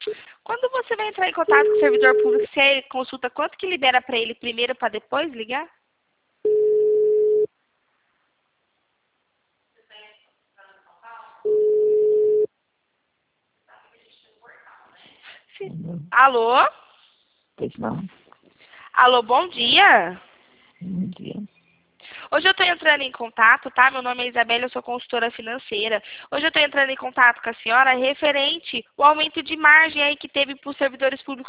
Quando você vai entrar em contato com o servidor público, você consulta quanto que libera para ele primeiro para depois ligar? Entendeu? Alô? Pois não. Alô, bom dia. Bom dia. Hoje eu estou entrando em contato, tá? Meu nome é Isabela, eu sou consultora financeira. Hoje eu estou entrando em contato com a senhora referente ao aumento de margem aí que teve para os servidores públicos